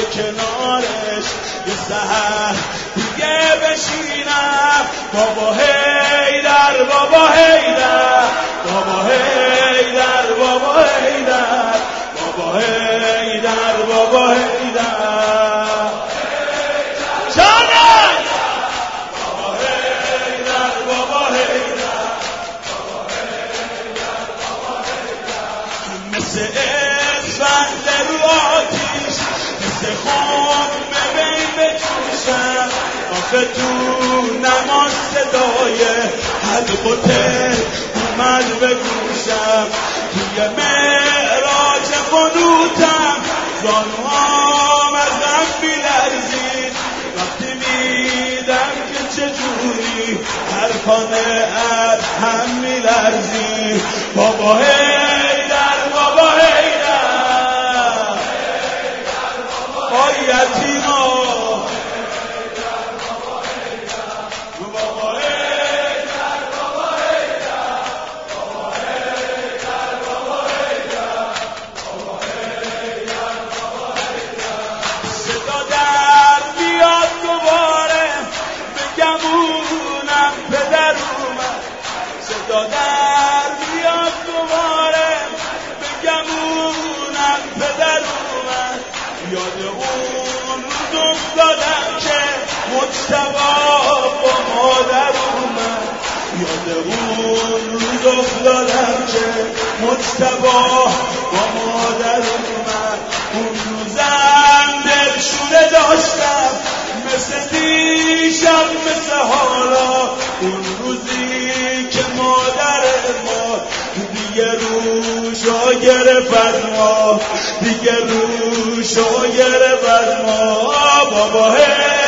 کنارش یه سحر دیگه بشینم. بابا حیدر بابا حیدر بابا حیدر بابا حیدر بابا حیدر بابا حیدر جانم بابا حیدر بابا حیدر مثل اسفند رو آتیش مثل خون ببین بجوشم. آخه تو نماز صدای حلقته اومد به گوشم. توی معراج قنوتم زانوام از غم می‌لرزید وقتی میدم که چجوری ارکان ادهم می‌لرزید. بابا حیدر بابا حیدر آی یتیما در بیاد دوباره بگمونم پدر اومد. یاد اون روز افتادم که مجتبی با مادر اومد. یاد اون روز افتادم که مجتبی با مادر اومد. اون روزم دلشونه داشتم مثل دیشب مثل حالا. اون روزی که مادر ما دیگه روشو گرفت ما دیگه روشو گرفت ما. بابا